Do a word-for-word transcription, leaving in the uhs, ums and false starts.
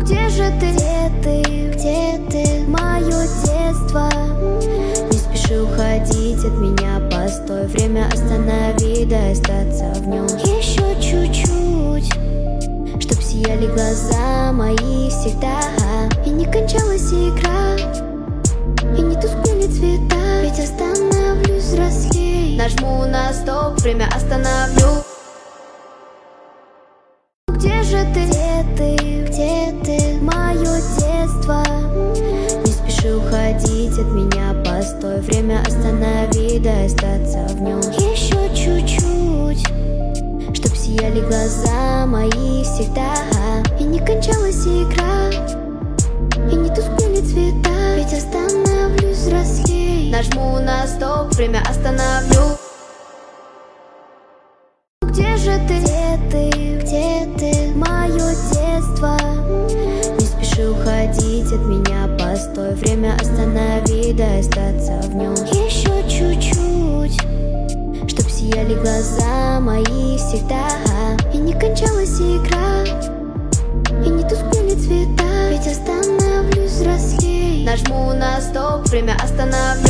Где же ты? Где ты? Где ты? Мое детство. Не спеши уходить от меня, постой. Время останови, дай остаться в нем еще чуть-чуть, чтоб сияли глаза мои всегда. И не кончалась игра, и не тускнели цвета. Ведь остановлюсь взрослей. Нажму на стоп, время остановлю. Где же ты? Где ты? Где ты? Мое детство. Не спеши уходить от меня, постой. Время останови, дай остаться в нем еще чуть-чуть, чтоб сияли глаза мои всегда. И не кончалась игра, и не тускнели цвета. Ведь остановлюсь взрослей. Нажму на стоп, время остановлю. Где же ты? Где ты? Где ты? Мое детство. Не спеши уходить от меня, постой. Время останови, дай остаться в нем еще чуть-чуть, чтоб сияли глаза мои всегда. И не кончалась игра, и не тускнели цвета. Ведь остановлюсь взрослей. Нажму на стоп, время остановлю.